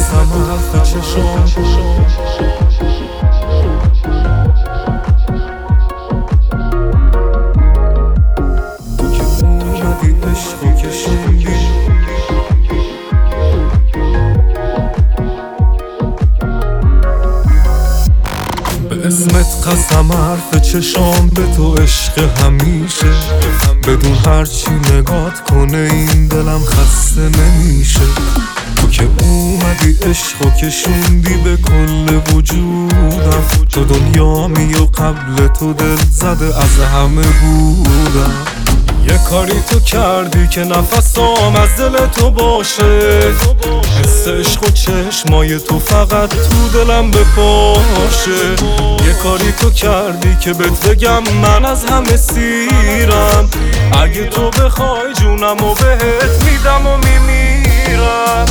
قسم حرف چشم تو که اومدی عشقو کشوندی به اسمت قسم حرف چشم به تو عشق همیشه بدون هرچی نگات کنه این دلم خسته نمیشه تو که اومدی عشقو کشوندی به کل وجودم تو دنیامی و قبل تو دل زده از همه بودم یه کاری تو کردی که نفسام از دل تو باشه حس عشق و چشمای تو فقط تو دلم بپاشه یه کاری تو کردی که بهت بگم من از همه سیرم اگه تو بخوای جونم و بهت میدم و میمیرم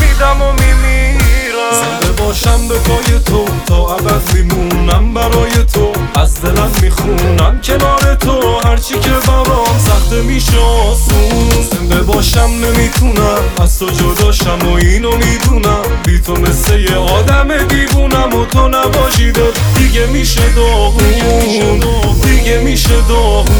زنده باشم به پای تو تا ابد میمونم برای تو از دلم میخونم کنار تو هرچی که برام سخته میشه آسون زنده باشم نمیتونم از تو جداشم و اینو میدونم بی تو مثل یه آدم دیوونم و تو نباشی دل دیگه میشه داغون دیگه میشه داغون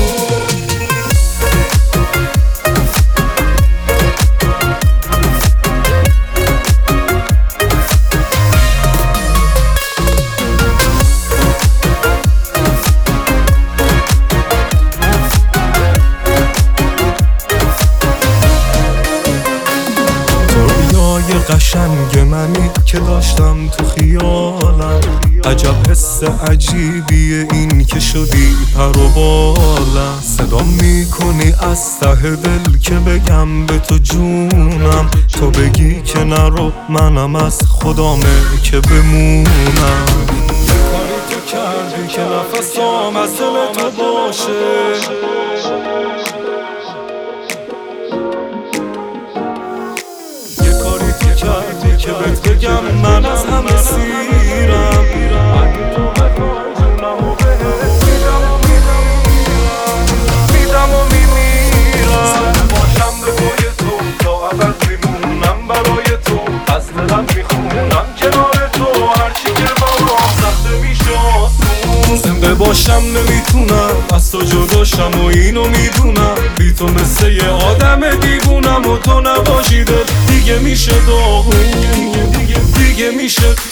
قشنگ منی که داشتم تو خیالم عجب حس عجیبیه این که شدی پر و بالم صدا میکنی از ته دل که بگم به تو جونم تو بگی که نرو منم از خدامه که بمونم یه کاری تو کردی که نفسام از دل تو باشه کردی که بهت بگم من از همه سیرم اگه تو بخوای جونم و بهت میدم و میمیرم زنده باشم به پای تو تا ابد میمونم برای تو از دلم میخونم کنار تو هرچی که برام سخته میشه آسون زنده باشم نمیتونم از تو جداشم و اینو میدونم بی تو مثل یه آدم دیوونم و تو نباشی دل دیگه میشه داغون دیگه میشه